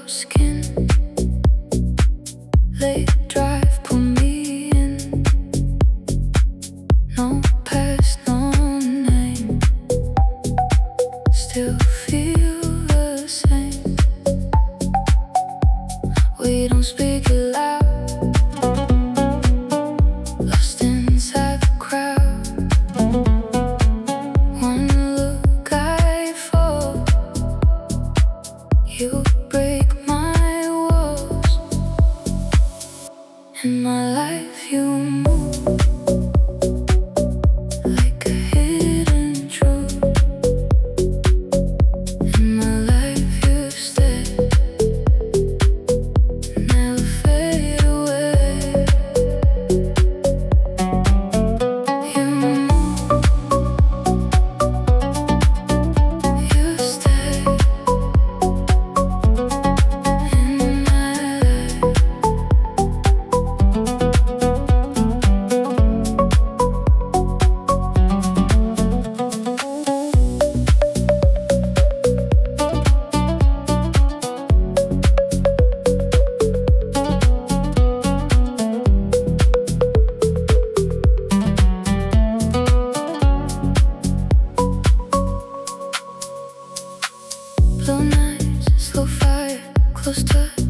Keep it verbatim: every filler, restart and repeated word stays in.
skin. Late drive, pull me in. No past, no name. Still feel the same. We don't speak it loud. Lost inside the crowd. One look I fall. You break my walls. In my life you move like a hidden truth. In my life you stay, never fade away. You move, you stay in my life. Blue nights, slow fire, close touch.